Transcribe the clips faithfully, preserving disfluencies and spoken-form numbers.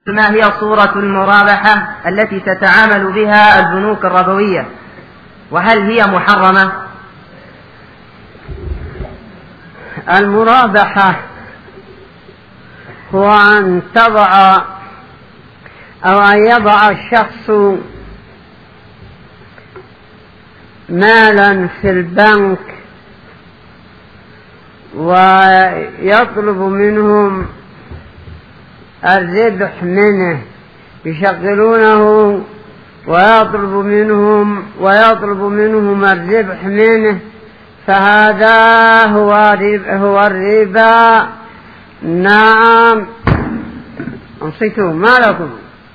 ما هي صورة المرابحة التي تتعامل بها البنوك الربوية، وهل هي محرمة؟ المرابحة هو أن تضع أو أن يضع الشخص مالا في البنك ويطلب منهم الربح منه، يشغلونه ويطلب منهم ويطلب منهم الربح منه، فهذا هو هو الربا. نعم، أنصتوا ما لكم.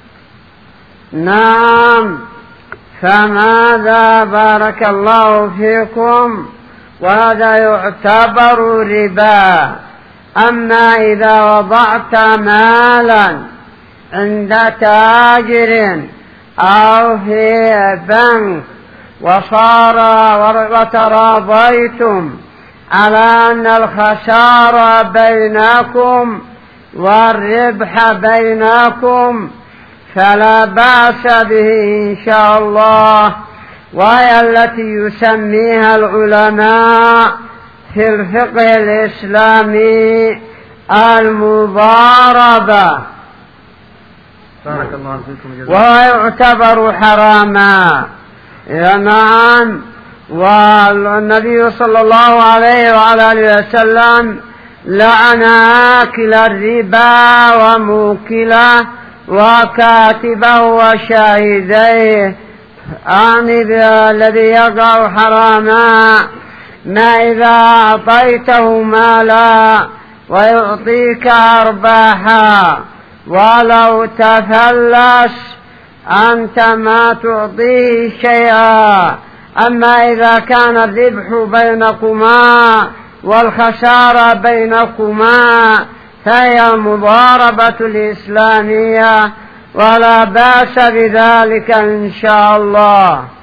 نعم، فماذا بارك الله فيكم، وهذا يعتبر ربا. أما إذا وضعت مالا عند تاجر أو في بنك وصار وتراضيتم على أن الخسارة بينكم والربح بينكم فلا بأس به إن شاء الله، وهي التي يسميها العلماء في الفقه الإسلامي المضاربة، بارك الله فيكم، وهو يعتبر حراما. نعم، والنبي صلى الله عليه وعلى آله وسلم لعن آكل الربا وموكله وكاتبه وشاهديه، يعني الذي يقع حراما ما إذا أعطيته مالا ويعطيك أرباحا ولو تفلس أنت ما تعطيه شيئا. أما إذا كان الربح بينكما والخسارة بينكما فهي المضاربة الإسلامية ولا بأس بذلك إن شاء الله.